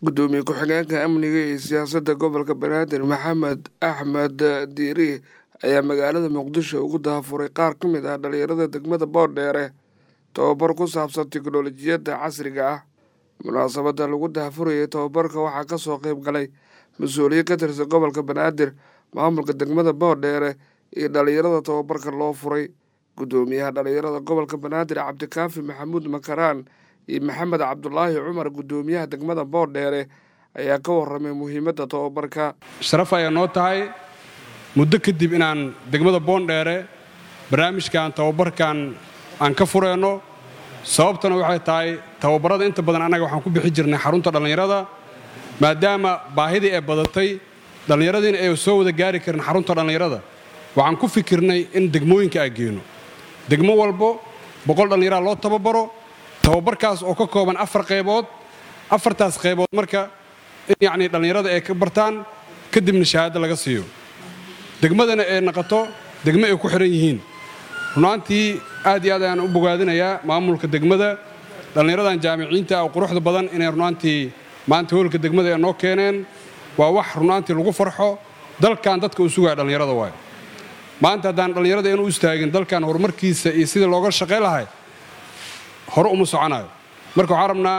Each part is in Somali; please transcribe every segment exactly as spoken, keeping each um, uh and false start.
gudoomiye ku-xigeenka amniga iyo siyaasadda gobolka Banaadir Maxamed Axmed Diiri ayaa magaalada Muqdisho ugu daafuray qaar ka mid ah dhalinyarada degmada Boodheere tababar ku saabsan tiknoolajiyadda casriga ah. Munaasabadda lagu daafurayay tababarka waxaa ka soo qayb galay mas'uuliyiin ka tirsan gobolka Banaadir, maamulka degmada Boodheere iyo dhalinyarada tababarka loo furay. Gudoomiyaha dhalinyarada gobolka Banaadir Cabdikaafi Maxamuud Makaraan iyo Maxamed Cabdulaahi Cumar, gudoomiyaha degmada Boodheere, ayaa ka warramay muhiimadda tababarka. Sharaf ayaa noo tahay muddo kadib inaan degmada Boodheere barnaamijkan tababarkan aan ka fureyno. Sababtuna waxay tahay tababarada inta badan anaga waxaan ku bixi jirnay xarunta dhalinyarada, maadaama baahidii ay badatay dhalinyaradiina ay soo wada gaari karin xarunta dhalinyarada. Waxaan ku fikirnay in degmooyinka ay geeno degmo walbo boqol dhalinyaro loo tababaro, tababarkaas oo ka kooban afar qaybood. afartaas qaybood marka in yacni dhalinyarada ay ka bartaan kadibna shahaado laga siiyo, degmadana ay noqoto degmo ay ku xiran yihiin. runaantii aad iyo aad ayaan u bogaadinayaa maamulka degmada, dhalinyaradan jaamiciinta oo quruxda badan inay runaantii maanta hoolka degmada ay noo keeneen. Waa wax runaantii lagu farxo, dalkan dadka u sugaya dhalinyarada waay. maanta haddaan dhalinyarada inuu istaagin dalkan horumarkiisa iyo sidii looga shaqayn lahay hore uma soconayo. marka waxaan rabnaa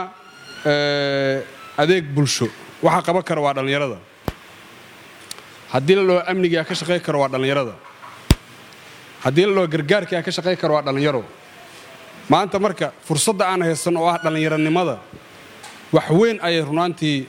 adeeg bulsho waxa qaban kara waa dhalinyarada. haddii la loo amniga ka shaqayn karo waa dhalinyarada, haddii la loo gargaarka ka shaqayn karo waa dhalinyaro. maanta marka fursadda aan haysan oo ah dhalinyaranimada wax weyn ayay runaantii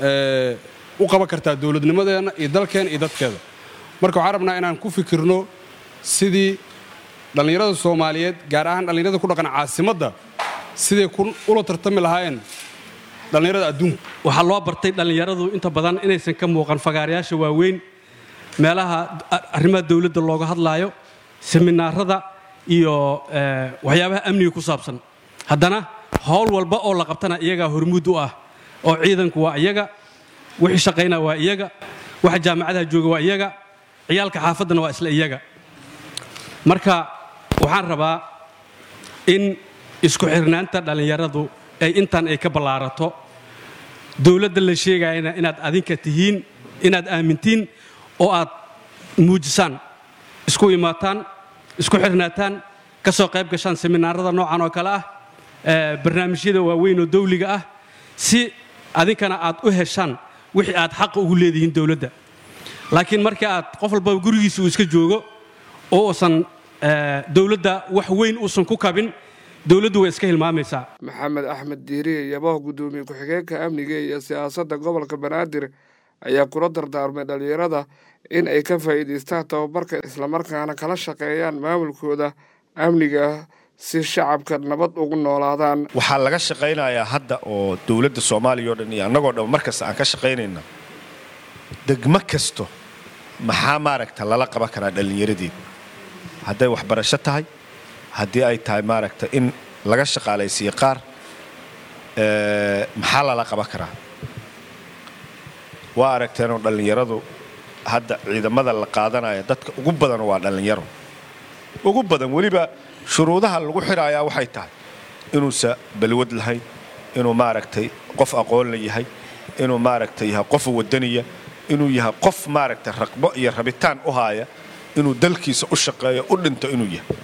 u qaban kartaa dowladnimadeena iyo dalkeena iyo dadkeeda. marka waxaan rabnaa inaan ku fikirno sidii dhalinyarada Soomaaliyeed gaar ahaan dhalinyarada ku dhaqan caasimadda sidee ula tartami lahaayeen dhalinyarada adduunka. waxaa loo bartay dhalinyaradu inta badan inaysan ka muuqan fagaarayaasha waaweyn, meelaha arrimaha dawladda looga hadlaayo, seminaarada iyo waxyaabaha amniga ku saabsan. haddana hawl walba oo la qabtana iyagaa hormuud u ah, oo ciidanku waa iyaga, wixii shaqaynaa waa iyaga, waxa jaamacadaha jooga waa iyaga, ciyaalka xaafaddana waa isla iyaga. marka waxaan rabaa in isku xirnaanta dhalinyaradu ay intaan ay ka ballaarato. dawladda la sheegayana inaad adinka tihiin, inaad aamintiin oo aad muujisaan, isku imaataan, isku xirnaataan, ka soo qayb gashaan seminaarada noocan oo kale ah, barnaamijyada waaweyn oo dawliga ah, si adinkana aad u heshaan wixii aad xaq ugu leedihiin dawladda. laakiin markii aad qof walba gurigiisa uu iska joogo oo uusan dawladda wax weyn uusan ku kabin, dawladdu way iska hilmaamaysaa. Maxamed Axmed Diiri yabaha gudoomiye ku-xigeenka amniga iyo siyaasadda gobolka Banaadir ayaa kula dardaarmay dhalinyarada in ay ka faa'iidaystaan tababarka islamarkaana kala shaqeeyaan maamulkooda amniga si shacabka nabad ugu noolaadaan. waxaa laga shaqaynayaa hadda oo dawladda Soomaaliya oo dhan iyo annagoo dhan markasta aan ka shaqaynayna degmo kasto maxaa maaragta lala qaban karaa dhalinyaradii, hadday waxbarasho tahay, haddii ay tahay maaragta in laga shaqaalaysiiyo qaar, maxaa lala qaban karaa. waa aragteenoo dhalinyaradu hadda ciidamada la qaadanaya dadka ugu badan waa dhalinyaro ugu badan. weliba shuruudaha lagu xiraayaa waxay tahay inuusa balwad lahayn, inuu maaragtay qof aqoon la yahay, inuu maaragtay yahay qof wadaniya, inuu yahay qof maaragtay raqbo iyo rabitaan u haaya inuu dalkiisa u shaqeeyo u dhinto inuu yahay.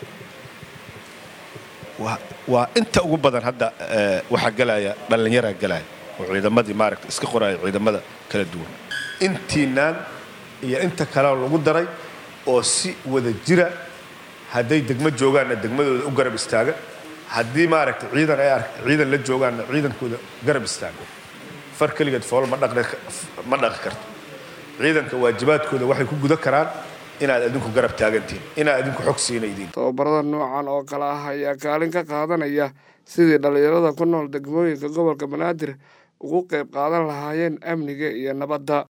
waa inta ugu badan hadda waxaa galaya dhallinyaraa galaya oo ciidamadii maaragtay iska qoraya ciidamada kala duwan. intiinaan iyo inta kale lagu daray oo si wada jira hadday degmo joogaanna degmadooda u garab istaaga, haddii maaragtay ciidan ay ciidan la joogaanna ciidankooda garab istaaga. far keligeed fool ma dhaqi ma dhaqi karto. ciidanka waajibaadkooda waxay ku guda karaan inaad adinku garab taagantiin, inaad adinku xog siinaydiin. tababarada noocan oo kale ah ayaa kaalin ka qaadanaya sidii dhalinyarada ku nool degmooyinka gobolka Banaadir ugu qayb qaadan lahaayeen amniga iyo nabadda.